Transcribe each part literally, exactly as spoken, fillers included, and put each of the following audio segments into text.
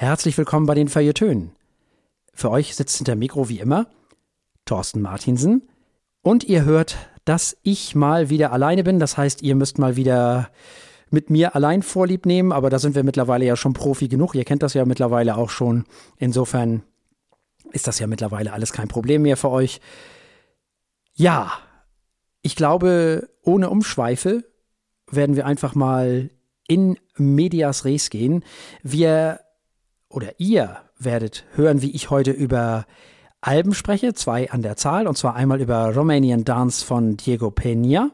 Herzlich willkommen bei den Feuilletönen. Für euch sitzt hinter Mikro wie immer Thorsten Martinsen und ihr hört, dass ich mal wieder alleine bin. Das heißt, ihr müsst mal wieder mit mir allein Vorlieb nehmen, aber da sind wir mittlerweile ja schon Profi genug. Ihr kennt das ja mittlerweile auch schon. Insofern ist das ja mittlerweile alles kein Problem mehr für euch. Ja, ich glaube, ohne Umschweife werden wir einfach mal in medias res gehen. Wir oder ihr werdet hören, wie ich heute über Alben spreche, zwei an der Zahl, und zwar einmal über Romanian Dance von Diego Peña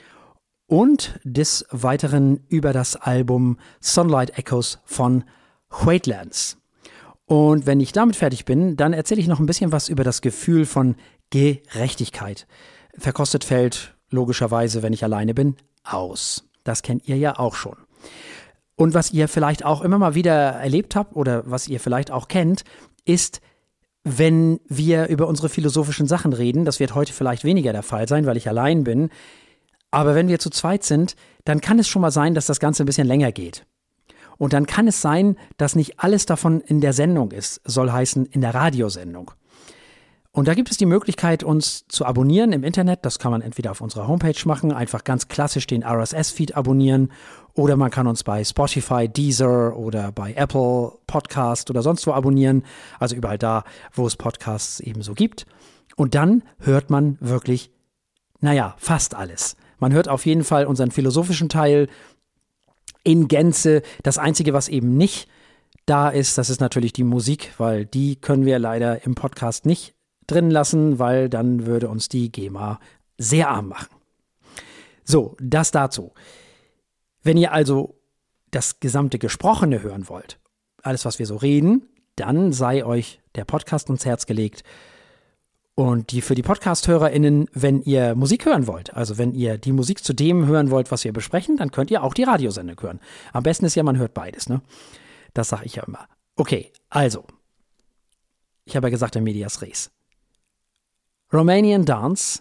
und des Weiteren über das Album Sunlight Echoes von Wheatlands. Und wenn ich damit fertig bin, dann erzähle ich noch ein bisschen was über das Gefühl von Gerechtigkeit. Verkostet fällt logischerweise, wenn ich alleine bin, aus. Das kennt ihr ja auch schon. Und was ihr vielleicht auch immer mal wieder erlebt habt oder was ihr vielleicht auch kennt, ist, wenn wir über unsere philosophischen Sachen reden, das wird heute vielleicht weniger der Fall sein, weil ich allein bin, aber wenn wir zu zweit sind, dann kann es schon mal sein, dass das Ganze ein bisschen länger geht. Und dann kann es sein, dass nicht alles davon in der Sendung ist, soll heißen in der Radiosendung. Und da gibt es die Möglichkeit, uns zu abonnieren im Internet. Das kann man entweder auf unserer Homepage machen, einfach ganz klassisch den R S S-Feed abonnieren. Oder man kann uns bei Spotify, Deezer oder bei Apple Podcast oder sonst wo abonnieren. Also überall da, wo es Podcasts eben so gibt. Und dann hört man wirklich, naja, fast alles. Man hört auf jeden Fall unseren philosophischen Teil in Gänze. Das Einzige, was eben nicht da ist, das ist natürlich die Musik, weil die können wir leider im Podcast nicht drin lassen, weil dann würde uns die GEMA sehr arm machen. So, das dazu. Wenn ihr also das gesamte Gesprochene hören wollt, alles, was wir so reden, dann sei euch der Podcast ans Herz gelegt. Und die für die Podcast-HörerInnen, wenn ihr Musik hören wollt, also wenn ihr die Musik zu dem hören wollt, was wir besprechen, dann könnt ihr auch die Radiosendung hören. Am besten ist ja, man hört beides, ne? Das sage ich ja immer. Okay, also, ich habe ja gesagt, in medias res. Romanian Dance,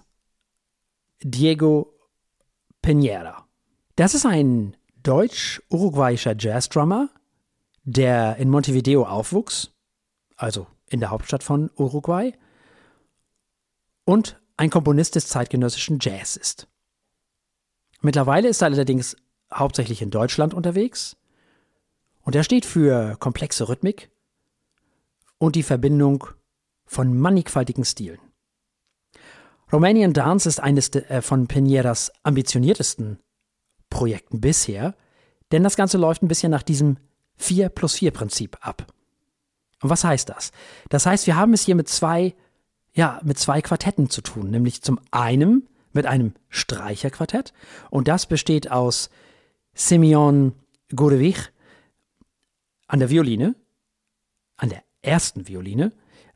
Diego Peña. Das ist ein deutsch-uruguayischer Jazzdrummer, der in Montevideo aufwuchs, also in der Hauptstadt von Uruguay, und ein Komponist des zeitgenössischen Jazz ist. Mittlerweile ist er allerdings hauptsächlich in Deutschland unterwegs und er steht für komplexe Rhythmik und die Verbindung von mannigfaltigen Stilen. Romanian Dance ist eines de, äh, von Peñeras ambitioniertesten Projekten bisher, denn das Ganze läuft ein bisschen nach diesem vier plus vier Prinzip ab. Und was heißt das? Das heißt, wir haben es hier mit zwei, ja, mit zwei Quartetten zu tun, nämlich zum einen mit einem Streicherquartett und das besteht aus Simeon Gurevich an der Violine, an der ersten Violine,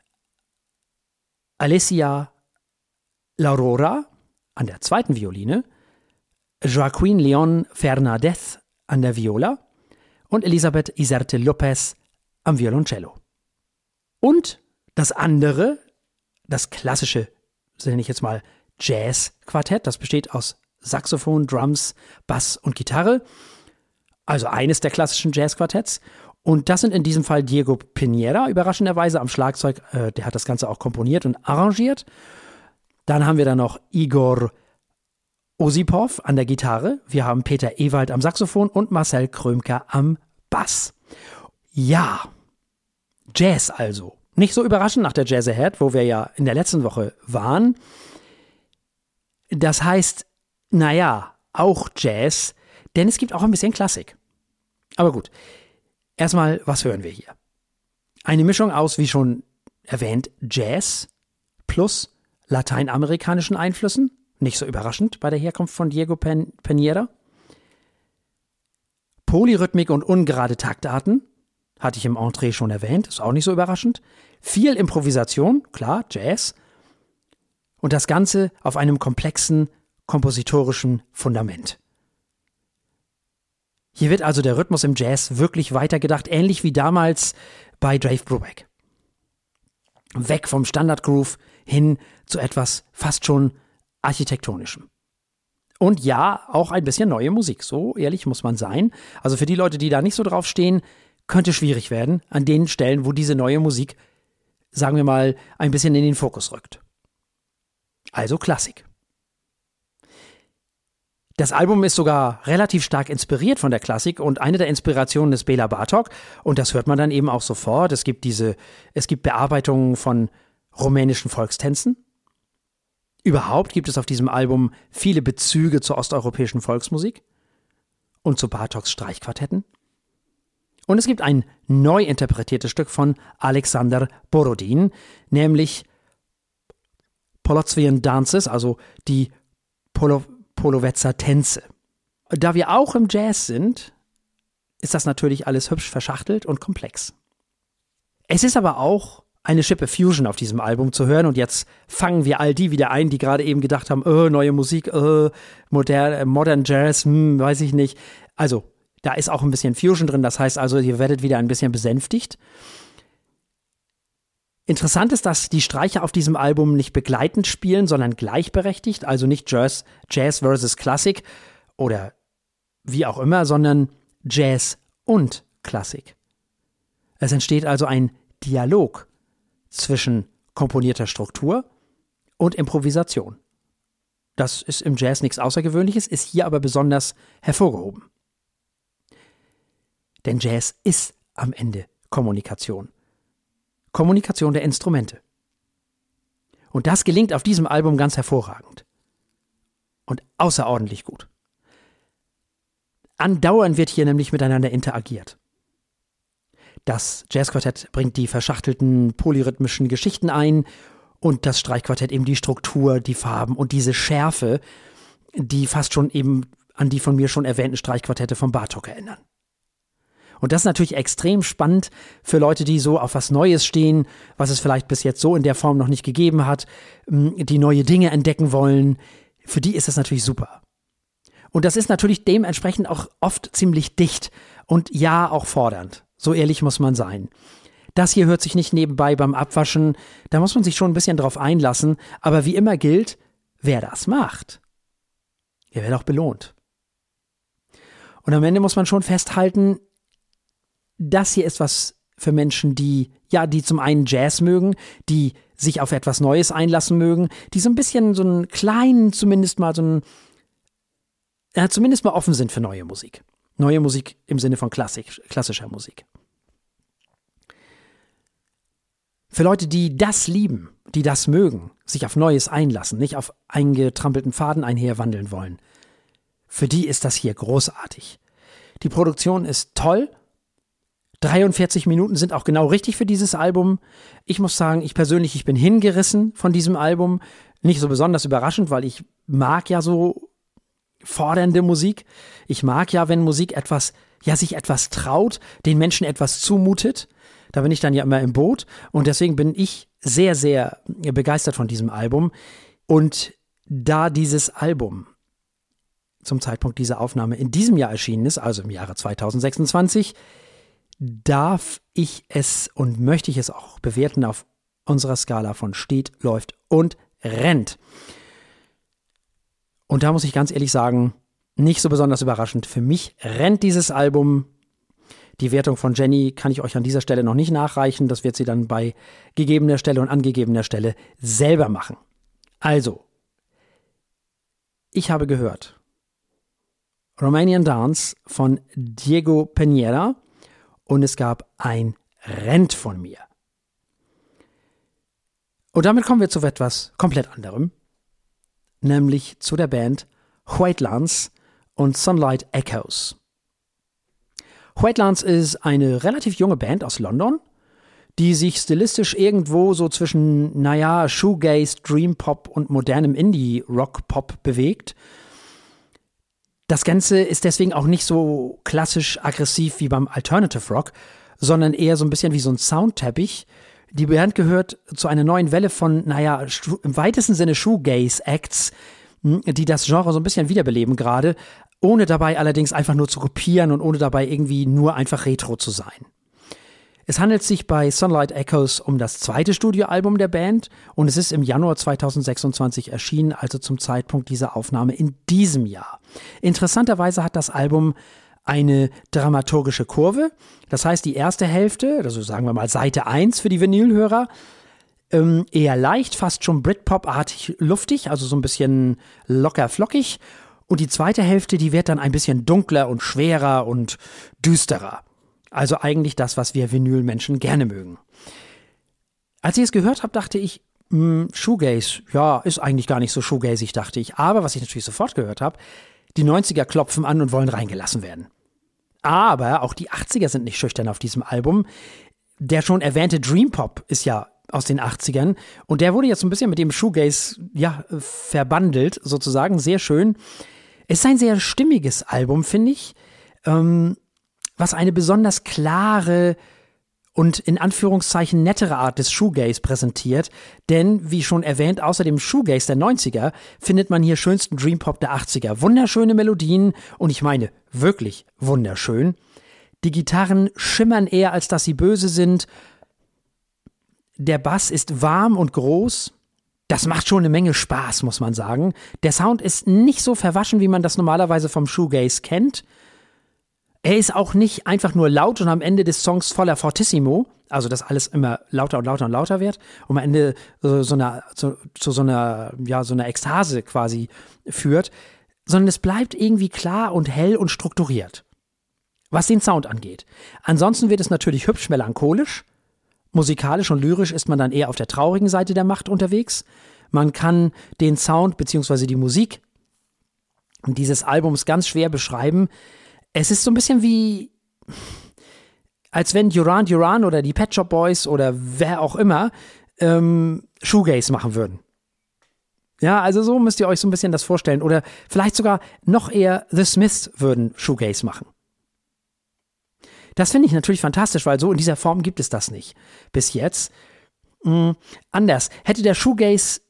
Alessia L'aurora an der zweiten Violine, Joaquin Leon Fernandez an der Viola und Elisabeth Iserte Lopez am Violoncello. Und das andere, das klassische, nenne ich jetzt mal Jazz-Quartett, das besteht aus Saxophon, Drums, Bass und Gitarre, also eines der klassischen Jazz-Quartetts. Und das sind in diesem Fall Diego Peña, überraschenderweise am Schlagzeug, äh, der hat das Ganze auch komponiert und arrangiert. Dann haben wir da noch Igor Osipov an der Gitarre. Wir haben Peter Ewald am Saxophon und Marcel Krömker am Bass. Ja, Jazz also. Nicht so überraschend nach der Jazz Ahead, wo wir ja in der letzten Woche waren. Das heißt, naja, auch Jazz, denn es gibt auch ein bisschen Klassik. Aber gut, erstmal, was hören wir hier? Eine Mischung aus, wie schon erwähnt, Jazz plus lateinamerikanischen Einflüssen, nicht so überraschend bei der Herkunft von Diego Peña. Polyrhythmik und ungerade Taktarten, hatte ich im Entree schon erwähnt, ist auch nicht so überraschend. Viel Improvisation, klar, Jazz. Und das Ganze auf einem komplexen kompositorischen Fundament. Hier wird also der Rhythmus im Jazz wirklich weitergedacht, ähnlich wie damals bei Dave Brubeck. Weg vom Standard-Groove hin zu etwas fast schon Architektonischem. Und ja, auch ein bisschen neue Musik, so ehrlich muss man sein. Also für die Leute, die da nicht so drauf stehen, könnte schwierig werden an den Stellen, wo diese neue Musik, sagen wir mal, ein bisschen in den Fokus rückt. Also Klassik. Das Album ist sogar relativ stark inspiriert von der Klassik und eine der Inspirationen ist Bela Bartok und das hört man dann eben auch sofort. Es gibt diese, es gibt Bearbeitungen von rumänischen Volkstänzen. Überhaupt gibt es auf diesem Album viele Bezüge zur osteuropäischen Volksmusik und zu Bartoks Streichquartetten. Und es gibt ein neu interpretiertes Stück von Alexander Borodin, nämlich Polozwian Dances, also die Polo Polowetzer Tänze. Da wir auch im Jazz sind, ist das natürlich alles hübsch verschachtelt und komplex. Es ist aber auch eine Schippe Fusion auf diesem Album zu hören und jetzt fangen wir all die wieder ein, die gerade eben gedacht haben, oh, neue Musik, oh, modern, modern Jazz, hm, weiß ich nicht. Also, da ist auch ein bisschen Fusion drin, das heißt also, ihr werdet wieder ein bisschen besänftigt. Interessant ist, dass die Streicher auf diesem Album nicht begleitend spielen, sondern gleichberechtigt, also nicht Jazz, Jazz versus Klassik oder wie auch immer, sondern Jazz und Klassik. Es entsteht also ein Dialog zwischen komponierter Struktur und Improvisation. Das ist im Jazz nichts Außergewöhnliches, ist hier aber besonders hervorgehoben. Denn Jazz ist am Ende Kommunikation. Kommunikation der Instrumente. Und das gelingt auf diesem Album ganz hervorragend. Und außerordentlich gut. Andauernd wird hier nämlich miteinander interagiert. Das Jazzquartett bringt die verschachtelten polyrhythmischen Geschichten ein und das Streichquartett eben die Struktur, die Farben und diese Schärfe, die fast schon eben an die von mir schon erwähnten Streichquartette von Bartok erinnern. Und das ist natürlich extrem spannend für Leute, die so auf was Neues stehen, was es vielleicht bis jetzt so in der Form noch nicht gegeben hat, die neue Dinge entdecken wollen. Für die ist das natürlich super. Und das ist natürlich dementsprechend auch oft ziemlich dicht und ja, auch fordernd. So ehrlich muss man sein. Das hier hört sich nicht nebenbei beim Abwaschen, da muss man sich schon ein bisschen drauf einlassen. Aber wie immer gilt, wer das macht, der wird auch belohnt. Und am Ende muss man schon festhalten, das hier ist was für Menschen, die, ja, die zum einen Jazz mögen, die sich auf etwas Neues einlassen mögen, die so ein bisschen so einen kleinen, zumindest mal so einen, ja, zumindest mal offen sind für neue Musik. Neue Musik im Sinne von Klassik, klassischer Musik. Für Leute, die das lieben, die das mögen, sich auf Neues einlassen, nicht auf eingetrampelten Pfaden einherwandeln wollen, für die ist das hier großartig. Die Produktion ist toll. dreiundvierzig Minuten sind auch genau richtig für dieses Album. Ich muss sagen, ich persönlich, ich bin hingerissen von diesem Album. Nicht so besonders überraschend, weil ich mag ja so fordernde Musik. Ich mag ja, wenn Musik etwas, ja, sich etwas traut, den Menschen etwas zumutet. Da bin ich dann ja immer im Boot. Und deswegen bin ich sehr, sehr begeistert von diesem Album. Und da dieses Album zum Zeitpunkt dieser Aufnahme in diesem Jahr erschienen ist, also im Jahre zweitausendsechsundzwanzig, darf ich es und möchte ich es auch bewerten auf unserer Skala von steht, läuft und rennt. Und da muss ich ganz ehrlich sagen, nicht so besonders überraschend. Für mich rennt dieses Album. Die Wertung von Jenny kann ich euch an dieser Stelle noch nicht nachreichen. Das wird sie dann bei gegebener Stelle und angegebener Stelle selber machen. Also, ich habe gehört Romanian Dance von Diego Peñera. Und es gab ein Rent von mir. Und damit kommen wir zu etwas komplett anderem, nämlich zu der Band Whitelands und Sunlight Echoes. Whitelands ist eine relativ junge Band aus London, die sich stilistisch irgendwo so zwischen, naja, Shoegaze, Dream Pop und modernem Indie-Rock-Pop bewegt. Das Ganze ist deswegen auch nicht so klassisch aggressiv wie beim Alternative Rock, sondern eher so ein bisschen wie so ein Soundteppich. Die Band gehört zu einer neuen Welle von, naja, im weitesten Sinne Shoegaze-Acts, die das Genre so ein bisschen wiederbeleben gerade, ohne dabei allerdings einfach nur zu kopieren und ohne dabei irgendwie nur einfach Retro zu sein. Es handelt sich bei Sunlight Echoes um das zweite Studioalbum der Band und es ist im Januar zweitausendsechsundzwanzig erschienen, also zum Zeitpunkt dieser Aufnahme in diesem Jahr. Interessanterweise hat das Album eine dramaturgische Kurve. Das heißt, die erste Hälfte, also sagen wir mal Seite eins für die Vinylhörer, ähm, eher leicht, fast schon Britpop-artig luftig, also so ein bisschen locker flockig. Und die zweite Hälfte, die wird dann ein bisschen dunkler und schwerer und düsterer. Also eigentlich das, was wir Vinylmenschen gerne mögen. Als ich es gehört habe, dachte ich, mh, Shoegaze, ja, ist eigentlich gar nicht so shoegazig, dachte ich. Aber was ich natürlich sofort gehört habe, die neunziger klopfen an und wollen reingelassen werden. Aber auch die achtziger sind nicht schüchtern auf diesem Album. Der schon erwähnte Dream Pop ist ja aus den achtzigern und der wurde jetzt so ein bisschen mit dem Shoegaze ja, verbandelt, sozusagen, sehr schön. Es ist ein sehr stimmiges Album, finde ich, ähm, was eine besonders klare und in Anführungszeichen nettere Art des Shoegaze präsentiert, denn, wie schon erwähnt, außer dem Shoegaze der neunziger findet man hier schönsten Dream Pop der achtziger. Wunderschöne Melodien und ich meine wirklich wunderschön. Die Gitarren schimmern eher, als dass sie böse sind. Der Bass ist warm und groß. Das macht schon eine Menge Spaß, muss man sagen. Der Sound ist nicht so verwaschen, wie man das normalerweise vom Shoegaze kennt. Er ist auch nicht einfach nur laut und am Ende des Songs voller Fortissimo, also dass alles immer lauter und lauter und lauter wird, und am Ende so, so einer, zu, zu so einer, ja, so einer Ekstase quasi führt, sondern es bleibt irgendwie klar und hell und strukturiert, was den Sound angeht. Ansonsten wird es natürlich hübsch melancholisch. Musikalisch und lyrisch ist man dann eher auf der traurigen Seite der Macht unterwegs. Man kann den Sound bzw. die Musik dieses Albums ganz schwer beschreiben. Es ist so ein bisschen wie, als wenn Duran Duran oder die Pet Shop Boys oder wer auch immer ähm, Shoegaze machen würden. Ja, also so müsst ihr euch so ein bisschen das vorstellen. Oder vielleicht sogar noch eher The Smiths würden Shoegaze machen. Das finde ich natürlich fantastisch, weil so in dieser Form gibt es das nicht. Bis jetzt. Mhm. Anders. Hätte der Shoegaze,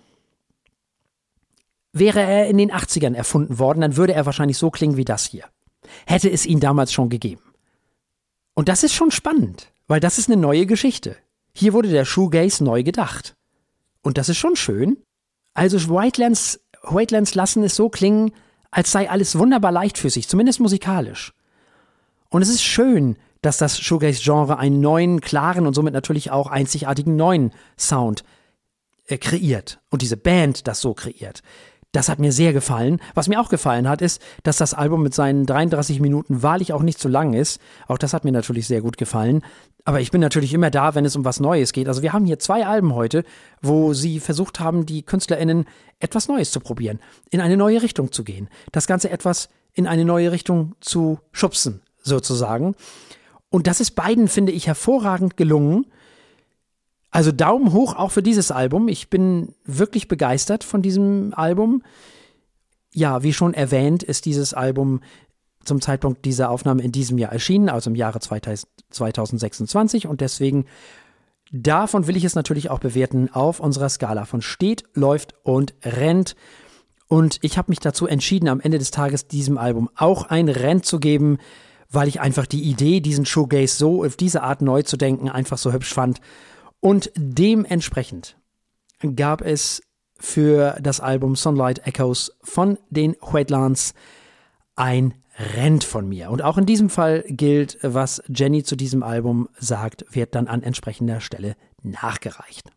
wäre er in den achtzigern erfunden worden, dann würde er wahrscheinlich so klingen wie das hier. Hätte es ihn damals schon gegeben. Und das ist schon spannend, weil das ist eine neue Geschichte. Hier wurde der Shoegaze neu gedacht. Und das ist schon schön. Also Whitelands, Whitelands lassen es so klingen, als sei alles wunderbar leichtfüßig, zumindest musikalisch. Und es ist schön, dass das Shoegaze-Genre einen neuen, klaren und somit natürlich auch einzigartigen neuen Sound äh, kreiert. Und diese Band das so kreiert. Das hat mir sehr gefallen. Was mir auch gefallen hat, ist, dass das Album mit seinen dreiunddreißig Minuten wahrlich auch nicht zu lang ist. Auch das hat mir natürlich sehr gut gefallen. Aber ich bin natürlich immer da, wenn es um was Neues geht. Also wir haben hier zwei Alben heute, wo sie versucht haben, die KünstlerInnen etwas Neues zu probieren, in eine neue Richtung zu gehen. Das Ganze etwas in eine neue Richtung zu schubsen, sozusagen. Und das ist beiden, finde ich, hervorragend gelungen. Also Daumen hoch auch für dieses Album. Ich bin wirklich begeistert von diesem Album. Ja, wie schon erwähnt, ist dieses Album zum Zeitpunkt dieser Aufnahme in diesem Jahr erschienen, also im Jahre zweitausendsechsundzwanzig. Und deswegen, davon will ich es natürlich auch bewerten auf unserer Skala von steht, läuft und rennt. Und ich habe mich dazu entschieden, am Ende des Tages diesem Album auch ein Renn zu geben, weil ich einfach die Idee, diesen Shoegaze so auf diese Art neu zu denken, einfach so hübsch fand. Und dementsprechend gab es für das Album Sunlight Echoes von den Wetlands ein Rent von mir. Und auch in diesem Fall gilt, was Jenny zu diesem Album sagt, wird dann an entsprechender Stelle nachgereicht.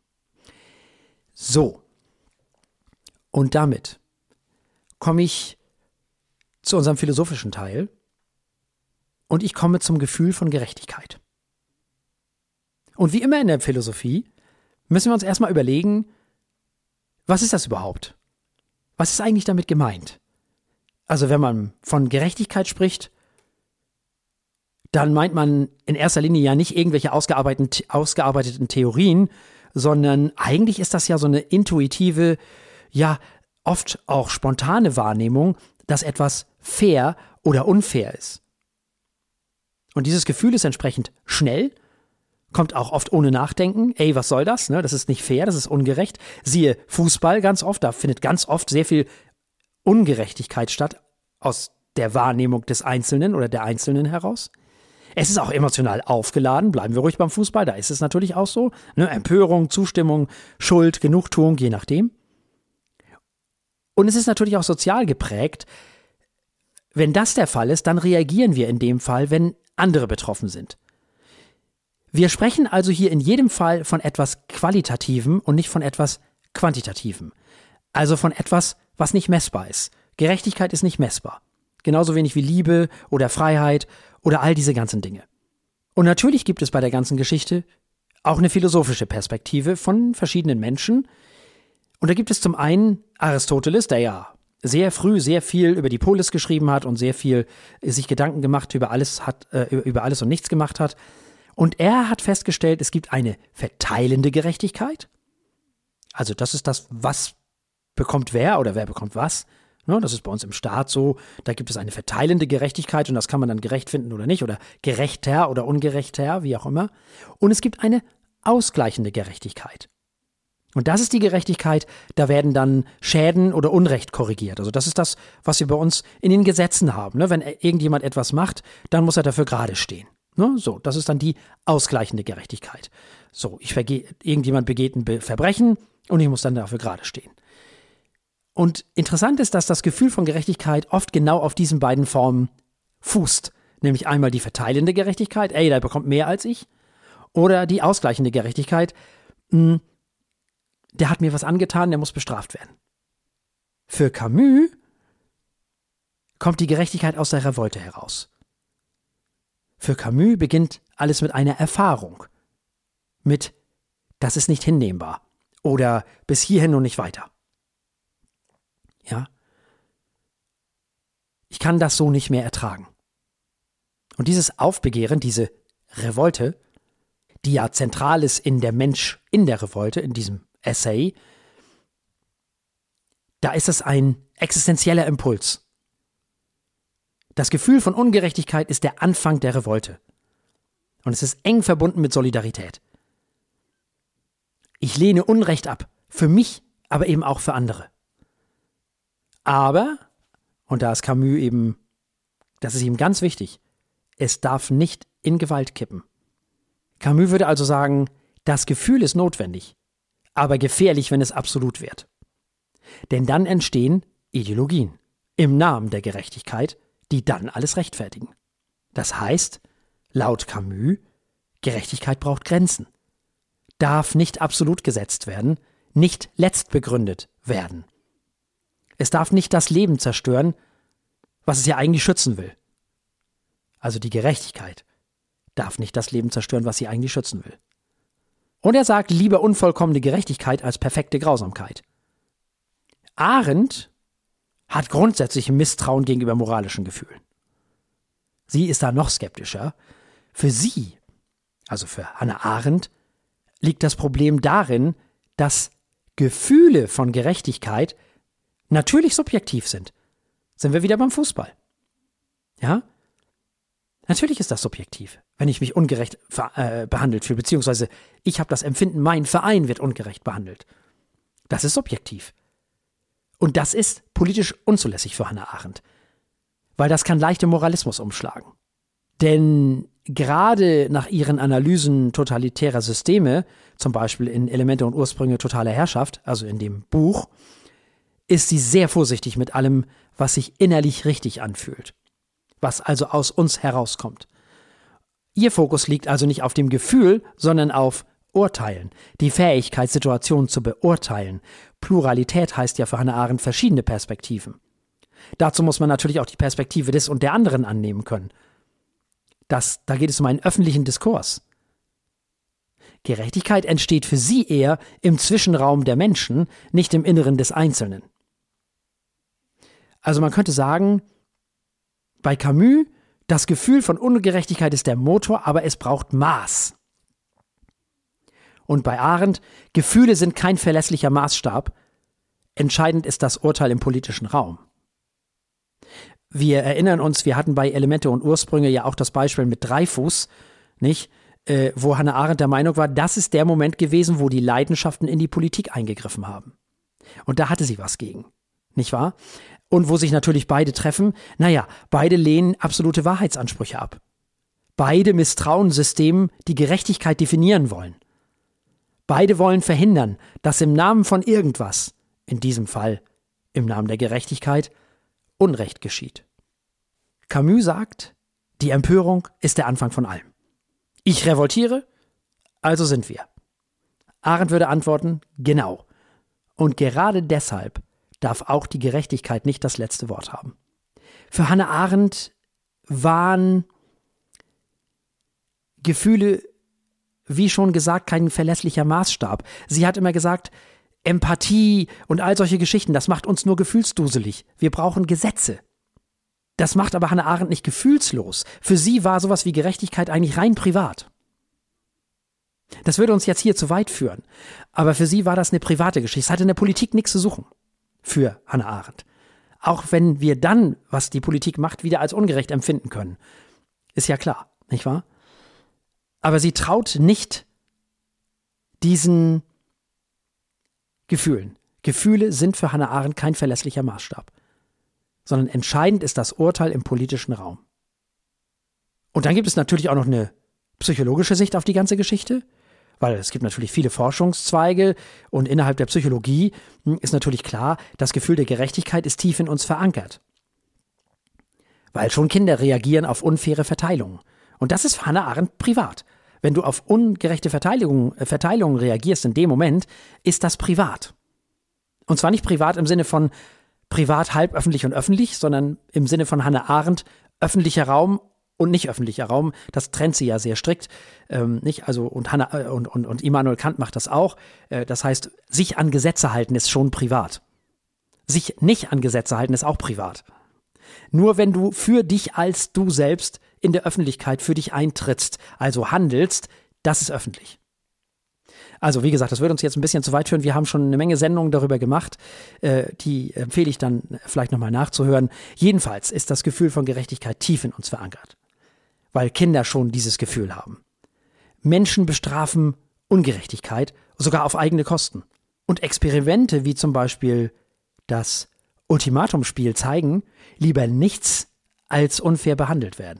So. Und damit komme ich zu unserem philosophischen Teil und ich komme zum Gefühl von Gerechtigkeit. Und wie immer in der Philosophie müssen wir uns erstmal überlegen, was ist das überhaupt? Was ist eigentlich damit gemeint? Also wenn man von Gerechtigkeit spricht, dann meint man in erster Linie ja nicht irgendwelche ausgearbeiteten, ausgearbeiteten Theorien, sondern eigentlich ist das ja so eine intuitive, ja oft auch spontane Wahrnehmung, dass etwas fair oder unfair ist. Und dieses Gefühl ist entsprechend schnell, kommt auch oft ohne Nachdenken. Ey, was soll das? Ne? Das ist nicht fair, das ist ungerecht. Siehe Fußball ganz oft, da findet ganz oft sehr viel Ungerechtigkeit statt aus der Wahrnehmung des Einzelnen oder der Einzelnen heraus. Es ist auch emotional aufgeladen, bleiben wir ruhig beim Fußball, da ist es natürlich auch so. Ne? Empörung, Zustimmung, Schuld, Genugtuung, je nachdem. Und es ist natürlich auch sozial geprägt. wenn das der Fall ist, dann reagieren wir in dem Fall, wenn andere betroffen sind. Wir sprechen also hier in jedem Fall von etwas Qualitativem und nicht von etwas Quantitativem. Also von etwas, was nicht messbar ist. Gerechtigkeit ist nicht messbar. Genauso wenig wie Liebe oder Freiheit oder all diese ganzen Dinge. Und natürlich gibt es bei der ganzen Geschichte auch eine philosophische Perspektive von verschiedenen Menschen. Und da gibt es zum einen Aristoteles, der ja sehr früh sehr viel über die Polis geschrieben hat und sehr viel sich Gedanken gemacht über alles hat, äh, über alles und nichts gemacht hat. Und er hat festgestellt, es gibt eine verteilende Gerechtigkeit. Also das ist das, was bekommt wer oder wer bekommt was. Ne, das ist bei uns im Staat so, da gibt es eine verteilende Gerechtigkeit und das kann man dann gerecht finden oder nicht oder gerechter oder ungerechter, wie auch immer. Und es gibt eine ausgleichende Gerechtigkeit. Und das ist die Gerechtigkeit, da werden dann Schäden oder Unrecht korrigiert. Also das ist das, was wir bei uns in den Gesetzen haben. Ne? Wenn irgendjemand etwas macht, dann muss er dafür gerade stehen. Ne? So, das ist dann die ausgleichende Gerechtigkeit. So, ich verge- irgendjemand begeht ein Be- Verbrechen und ich muss dann dafür gerade stehen. Und interessant ist, dass das Gefühl von Gerechtigkeit oft genau auf diesen beiden Formen fußt. Nämlich einmal die verteilende Gerechtigkeit, ey, der bekommt mehr als ich. Oder die ausgleichende Gerechtigkeit, mh, der hat mir was angetan, der muss bestraft werden. Für Camus kommt die Gerechtigkeit aus der Revolte heraus. Für Camus beginnt alles mit einer Erfahrung. Mit, das ist nicht hinnehmbar. Oder bis hierhin und nicht weiter. Ja. Ich kann das so nicht mehr ertragen. Und dieses Aufbegehren, diese Revolte, die ja zentral ist in der Mensch in der Revolte, in diesem Essay, da ist es ein existenzieller Impuls. Das Gefühl von Ungerechtigkeit ist der Anfang der Revolte. Und es ist eng verbunden mit Solidarität. Ich lehne Unrecht ab. Für mich, aber eben auch für andere. Aber, und da ist Camus eben, das ist ihm ganz wichtig, es darf nicht in Gewalt kippen. Camus würde also sagen, das Gefühl ist notwendig, aber gefährlich, wenn es absolut wird. Denn dann entstehen Ideologien im Namen der Gerechtigkeit, die dann alles rechtfertigen. Das heißt, laut Camus, Gerechtigkeit braucht Grenzen, darf nicht absolut gesetzt werden, nicht letztbegründet werden. Es darf nicht das Leben zerstören, was es ja eigentlich schützen will. Also die Gerechtigkeit darf nicht das Leben zerstören, was sie eigentlich schützen will. Und er sagt, lieber unvollkommene Gerechtigkeit als perfekte Grausamkeit. Arendt hat grundsätzlich Misstrauen gegenüber moralischen Gefühlen. Sie ist da noch skeptischer. Für sie, also für Hannah Arendt, liegt das Problem darin, dass Gefühle von Gerechtigkeit natürlich subjektiv sind. Sind wir wieder beim Fußball. Ja? Natürlich ist das subjektiv, wenn ich mich ungerecht äh, behandelt fühle, beziehungsweise ich habe das Empfinden, mein Verein wird ungerecht behandelt. Das ist subjektiv. Und das ist politisch unzulässig für Hannah Arendt, weil das kann leicht im Moralismus umschlagen. Denn gerade nach ihren Analysen totalitärer Systeme, zum Beispiel in Elemente und Ursprünge totaler Herrschaft, also in dem Buch, ist sie sehr vorsichtig mit allem, was sich innerlich richtig anfühlt, was also aus uns herauskommt. Ihr Fokus liegt also nicht auf dem Gefühl, sondern auf Urteilen, die Fähigkeit, Situationen zu beurteilen. Pluralität heißt ja für Hannah Arendt verschiedene Perspektiven. Dazu muss man natürlich auch die Perspektive des und der anderen annehmen können. Das, da geht es um einen öffentlichen Diskurs. Gerechtigkeit entsteht für sie eher im Zwischenraum der Menschen, nicht im Inneren des Einzelnen. Also man könnte sagen, bei Camus, das Gefühl von Ungerechtigkeit ist der Motor, aber es braucht Maß. Und bei Arendt, Gefühle sind kein verlässlicher Maßstab. Entscheidend ist das Urteil im politischen Raum. Wir erinnern uns, wir hatten bei Elemente und Ursprünge ja auch das Beispiel mit Dreyfus, nicht? Äh, wo Hannah Arendt der Meinung war, das ist der Moment gewesen, wo die Leidenschaften in die Politik eingegriffen haben. Und da hatte sie was gegen, nicht wahr? Und wo sich natürlich beide treffen, naja, beide lehnen absolute Wahrheitsansprüche ab. Beide misstrauen Systemen, die Gerechtigkeit definieren wollen. Beide wollen verhindern, dass im Namen von irgendwas, in diesem Fall im Namen der Gerechtigkeit, Unrecht geschieht. Camus sagt, die Empörung ist der Anfang von allem. Ich revoltiere, also sind wir. Arendt würde antworten, genau. Und gerade deshalb darf auch die Gerechtigkeit nicht das letzte Wort haben. Für Hannah Arendt waren Gefühle, wie schon gesagt, kein verlässlicher Maßstab. Sie hat immer gesagt, Empathie und all solche Geschichten, das macht uns nur gefühlsduselig. Wir brauchen Gesetze. Das macht aber Hannah Arendt nicht gefühlslos. Für sie war sowas wie Gerechtigkeit eigentlich rein privat. Das würde uns jetzt hier zu weit führen. Aber für sie war das eine private Geschichte. Es hatte in der Politik nichts zu suchen. Für Hannah Arendt. Auch wenn wir dann, was die Politik macht, wieder als ungerecht empfinden können. Ist ja klar, nicht wahr? Aber sie traut nicht diesen Gefühlen. Gefühle sind für Hannah Arendt kein verlässlicher Maßstab. Sondern entscheidend ist das Urteil im politischen Raum. Und dann gibt es natürlich auch noch eine psychologische Sicht auf die ganze Geschichte. Weil es gibt natürlich viele Forschungszweige und innerhalb der Psychologie ist natürlich klar, das Gefühl der Gerechtigkeit ist tief in uns verankert. Weil schon Kinder reagieren auf unfaire Verteilungen. Und das ist für Hannah Arendt privat. Wenn du auf ungerechte Verteilungen, äh, Verteilungen reagierst in dem Moment, ist das privat. Und zwar nicht privat im Sinne von privat, halb öffentlich und öffentlich, sondern im Sinne von Hannah Arendt, öffentlicher Raum und nicht öffentlicher Raum, das trennt sie ja sehr strikt, ähm, nicht? Also und Hannah äh, und, und, und Immanuel Kant macht das auch. Äh, das heißt, sich an Gesetze halten ist schon privat. Sich nicht an Gesetze halten ist auch privat. Nur wenn du für dich als du selbst in der Öffentlichkeit für dich eintrittst, also handelst, das ist öffentlich. Also wie gesagt, das würde uns jetzt ein bisschen zu weit führen. Wir haben schon eine Menge Sendungen darüber gemacht. Äh, die empfehle ich dann vielleicht nochmal nachzuhören. Jedenfalls ist das Gefühl von Gerechtigkeit tief in uns verankert. Weil Kinder schon dieses Gefühl haben. Menschen bestrafen Ungerechtigkeit, sogar auf eigene Kosten. Und Experimente wie zum Beispiel das Ultimatumspiel zeigen, lieber nichts als unfair behandelt werden.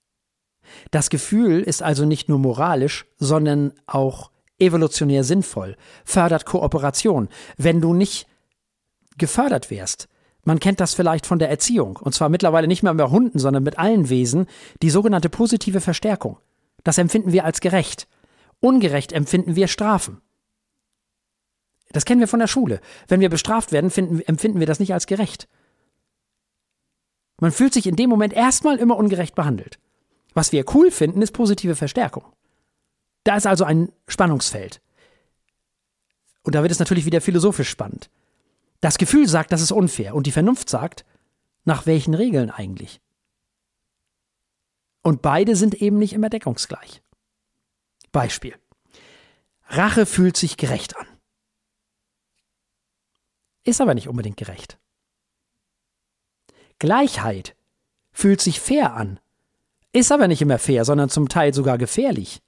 Das Gefühl ist also nicht nur moralisch, sondern auch evolutionär sinnvoll, fördert Kooperation. Wenn du nicht gefördert wärst, man kennt das vielleicht von der Erziehung, und zwar mittlerweile nicht mehr bei Hunden, sondern mit allen Wesen, die sogenannte positive Verstärkung. Das empfinden wir als gerecht. Ungerecht empfinden wir Strafen. Das kennen wir von der Schule. Wenn wir bestraft werden, finden, empfinden wir das nicht als gerecht. Man fühlt sich in dem Moment erstmal immer ungerecht behandelt. Was wir cool finden, ist positive Verstärkung. Da ist also ein Spannungsfeld. Und da wird es natürlich wieder philosophisch spannend. Das Gefühl sagt, das ist unfair. Und die Vernunft sagt, nach welchen Regeln eigentlich? Und beide sind eben nicht immer deckungsgleich. Beispiel. Rache fühlt sich gerecht an. Ist aber nicht unbedingt gerecht. Gleichheit fühlt sich fair an. Ist aber nicht immer fair, sondern zum Teil sogar gefährlich.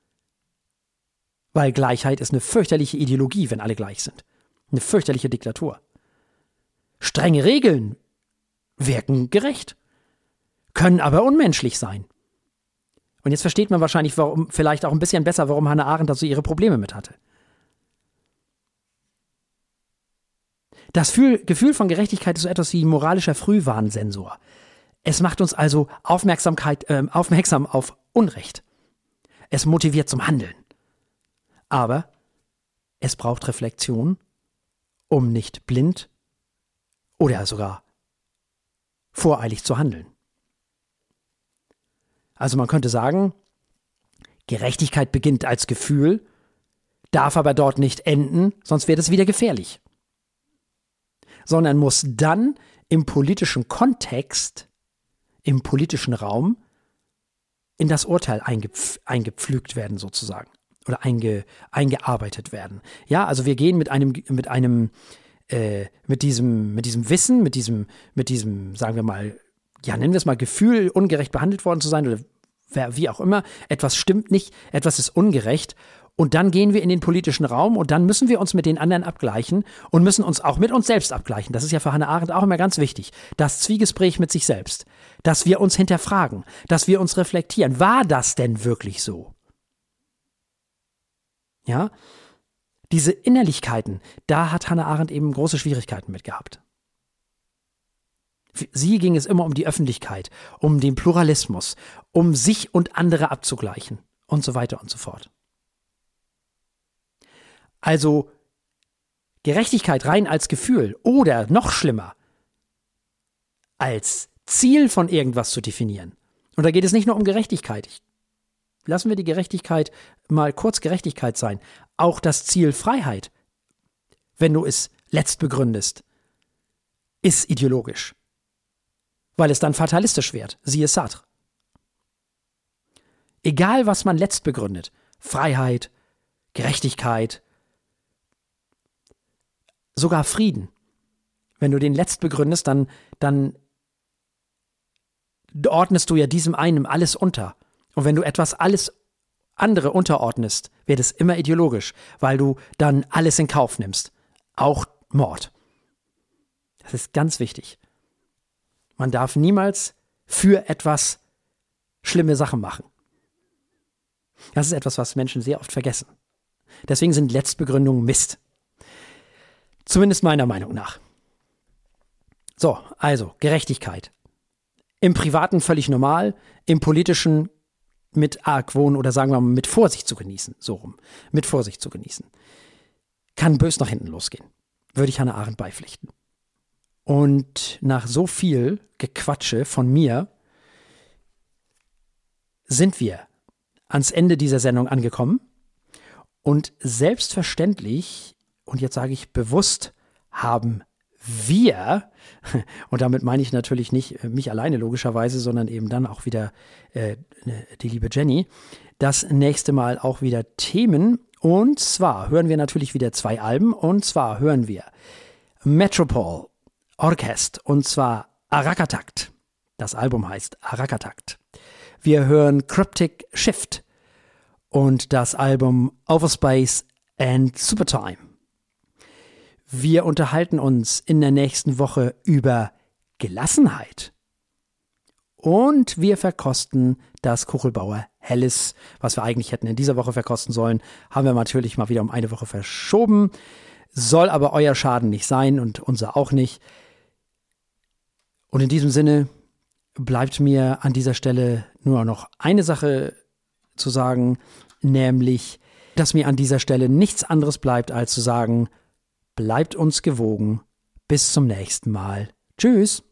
Weil Gleichheit ist eine fürchterliche Ideologie, wenn alle gleich sind. Eine fürchterliche Diktatur. Strenge Regeln wirken gerecht, können aber unmenschlich sein. Und jetzt versteht man wahrscheinlich warum, vielleicht auch ein bisschen besser, warum Hannah Arendt da so ihre Probleme mit hatte. Das Gefühl von Gerechtigkeit ist so etwas wie ein moralischer Frühwarnsensor. Es macht uns also Aufmerksamkeit, äh, aufmerksam auf Unrecht. Es motiviert zum Handeln. Aber es braucht Reflexion, um nicht blind oder sogar voreilig zu handeln. Also man könnte sagen, Gerechtigkeit beginnt als Gefühl, darf aber dort nicht enden, sonst wird es wieder gefährlich. Sondern muss dann im politischen Kontext, im politischen Raum in das Urteil eingepf- eingepflügt werden sozusagen oder einge- eingearbeitet werden. Ja, also wir gehen mit einem, mit einem, äh, mit diesem, mit diesem Wissen, mit diesem, mit diesem, sagen wir mal, ja, nennen wir es mal Gefühl, ungerecht behandelt worden zu sein oder wie auch immer, etwas stimmt nicht, etwas ist ungerecht. Und dann gehen wir in den politischen Raum und dann müssen wir uns mit den anderen abgleichen und müssen uns auch mit uns selbst abgleichen. Das ist ja für Hannah Arendt auch immer ganz wichtig. Das Zwiegespräch mit sich selbst. Dass wir uns hinterfragen, dass wir uns reflektieren. War das denn wirklich so? Ja? Diese Innerlichkeiten, da hat Hannah Arendt eben große Schwierigkeiten mit gehabt. Für sie ging es immer um die Öffentlichkeit, um den Pluralismus, um sich und andere abzugleichen und so weiter und so fort. Also Gerechtigkeit rein als Gefühl oder noch schlimmer, als Ziel von irgendwas zu definieren. Und da geht es nicht nur um Gerechtigkeit. Ich, lassen wir die Gerechtigkeit mal kurz Gerechtigkeit sein. Auch das Ziel Freiheit, wenn du es letzt begründest, ist ideologisch. Weil es dann fatalistisch wird. Siehe Sartre. Egal, was man letzt begründet, Freiheit, Gerechtigkeit, sogar Frieden. Wenn du den letzt begründest, dann, dann ordnest du ja diesem einen alles unter. Und wenn du etwas alles andere unterordnest, wird es immer ideologisch, weil du dann alles in Kauf nimmst. Auch Mord. Das ist ganz wichtig. Man darf niemals für etwas schlimme Sachen machen. Das ist etwas, was Menschen sehr oft vergessen. Deswegen sind Letztbegründungen Mist. Zumindest meiner Meinung nach. So, also Gerechtigkeit. Im Privaten völlig normal, im Politischen mit Argwohn oder sagen wir mal mit Vorsicht zu genießen. So rum. Mit Vorsicht zu genießen. Kann bös nach hinten losgehen. Würde ich Hannah Arendt beipflichten. Und nach so viel Gequatsche von mir sind wir ans Ende dieser Sendung angekommen. Und selbstverständlich, und jetzt sage ich bewusst, haben wir, und damit meine ich natürlich nicht mich alleine logischerweise, sondern eben dann auch wieder äh, die liebe Jenny, das nächste Mal auch wieder Themen. Und zwar hören wir natürlich wieder zwei Alben. Und zwar hören wir Metropole Orchest, und zwar Arakatakt. Das Album heißt Arakatakt. Wir hören Cryptic Shift und das Album Overspace and Supertime. Wir unterhalten uns in der nächsten Woche über Gelassenheit. Und wir verkosten das Kuchelbauer Helles, was wir eigentlich hätten in dieser Woche verkosten sollen, haben wir natürlich mal wieder um eine Woche verschoben. Soll aber euer Schaden nicht sein und unser auch nicht. Und in diesem Sinne bleibt mir an dieser Stelle nur noch eine Sache zu sagen, nämlich, dass mir an dieser Stelle nichts anderes bleibt, als zu sagen, bleibt uns gewogen. Bis zum nächsten Mal. Tschüss.